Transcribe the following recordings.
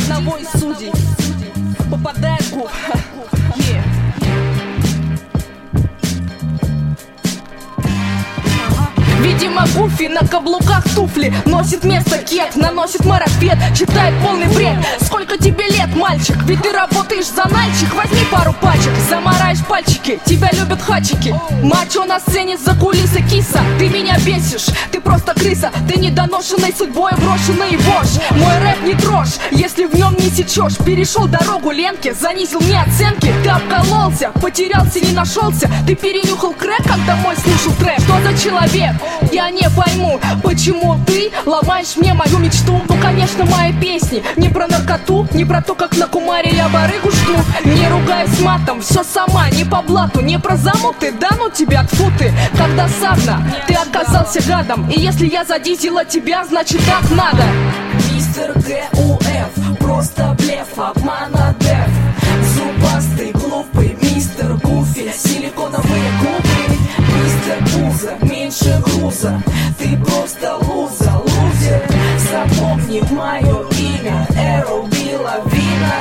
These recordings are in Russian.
одного из судей попадает в губ. Видимо, Гуфи на каблуках туфли носит вместо кет, наносит марафет, читает полный бред. Сколько тебе лет, мальчик? Ведь ты работаешь за нальчик. Возьми пару пачек, замараешь пальчики. Тебя любят хачики. Мачо на сцене, за кулисы киса. Ты меня бесишь, ты просто крыса. Ты недоношенный судьбой брошенный вождь. Мой рэп не трожь, если в нем не сечешь. Перешел дорогу Ленке, занизил мне оценки. Ты обкололся, потерялся, не нашелся. Ты перенюхал крэк, когда мой слушал трэп. Что за человек? Я не пойму, почему ты ломаешь мне мою мечту. Ну, конечно, мои песни не про наркоту, не про то, как на кумаре я барыгу жду. Не ругаюсь матом, все сама, не по блату. Не про замуты, да ну тебя, тьфу ты. Когда савна, ты оказался гадом. И если я задизила тебя, значит так надо. Мистер ГУФ, просто блеф, обмана деф. Зубастый, глупый, мистер Гуфи, силиконовые губы. Мистер Пузо, меньше груза, ты просто лузер. Запомни мое имя, Эро Билавина.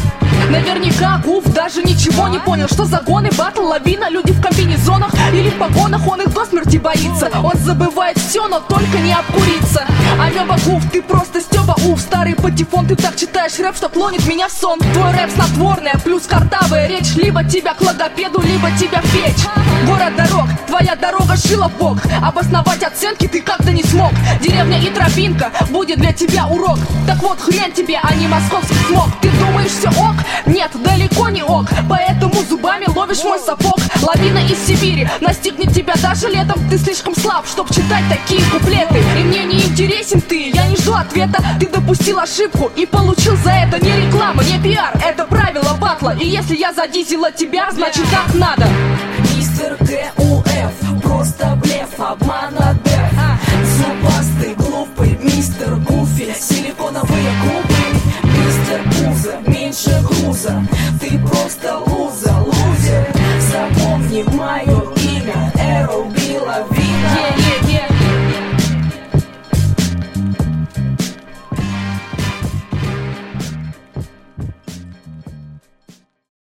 Наверняка Гуф даже ничего не понял. Что за гоны, батл, лавина. Люди в комбинезонах или в погонах, он их до смерти боится. Он забывает все, но только не обкуриться. Амеба Гуф, ты просто стеба уф. Старый патефон, ты так читаешь рэп, что клонит меня в сон. Твой рэп снотворная, плюс картавая речь. Либо тебя к логопеду, либо тебя в печь. Город дорог, твоя дорога шила в бок. Обосновать оценки ты как-то не смог. Деревня и тропинка будет для тебя урок. Так вот, хрен тебе, а не московский смог. Ты думаешь, все ок? Нет, далеко не ок. Поэтому зубами ловишь мой сапог. Лавина из Сибири настигнет тебя даже летом. Ты слишком слаб, чтоб читать такие куплеты. И мне не интересен ты, я не жду ответа. Ты допустил ошибку и получил за это не реклама, не пиар. Это правило батла. И если я задизила тебя, значит так надо. Мистер ГУФ, просто блеф, обмана деф.